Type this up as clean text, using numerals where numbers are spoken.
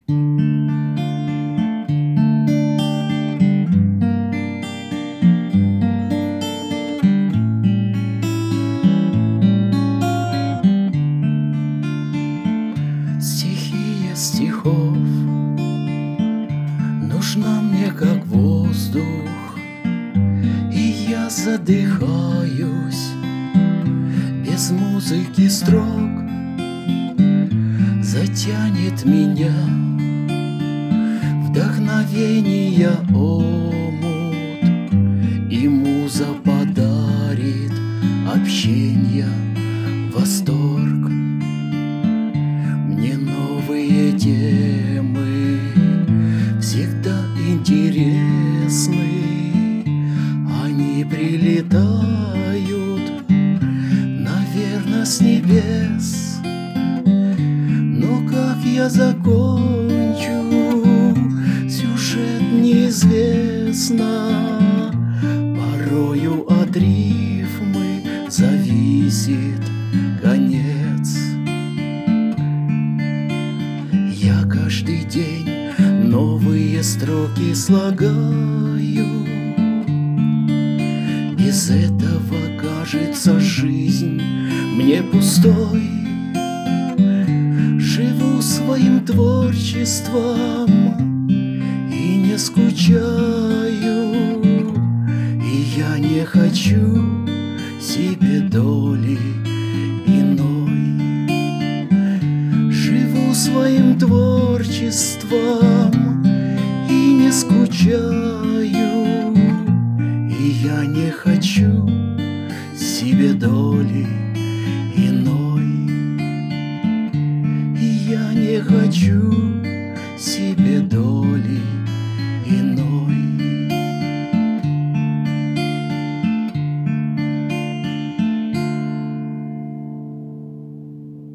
Стихия стихов нужна мне как воздух, и я задыхаюсь без музыки строк. Затянет меня вдохновение омут, и муза подарит общение, восторг. Мне новые темы всегда интересны, они прилетают, наверное, с небес. Но как я закончу, сюжет неизвестно. Порою от рифмы зависит конец. Я каждый день новые строки слагаю. Без этого кажется жизнь мне пустой. Живу своим творчеством и не скучаю, и я не хочу себе доли иной. Живу своим творчеством и не скучаю,